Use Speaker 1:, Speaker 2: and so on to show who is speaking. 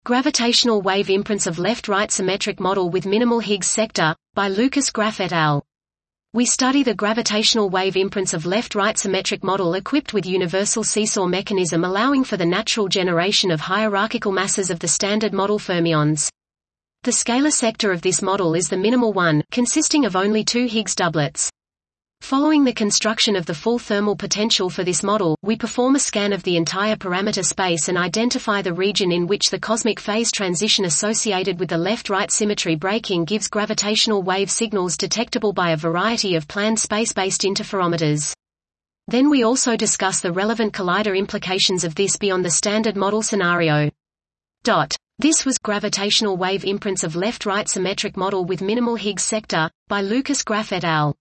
Speaker 1: Gravitational wave imprints of left-right symmetric model with minimal Higgs sector, by Lucas Graf et al. We study the gravitational wave imprints of left-right symmetric model equipped with universal seesaw mechanism allowing for the natural generation of hierarchical masses of the standard model fermions. The scalar sector of this model is the minimal one, consisting of only two Higgs doublets. Following the construction of the full thermal potential for this model, we perform a scan of the entire parameter space and identify the region in which the cosmic phase transition associated with the left-right symmetry breaking gives gravitational wave signals detectable by a variety of planned space-based interferometers. Then we also discuss the relevant collider implications of this beyond the standard model scenario. This was Gravitational Wave Imprints of Left-Right Symmetric Model with Minimal Higgs Sector, by Lucas Graf et al.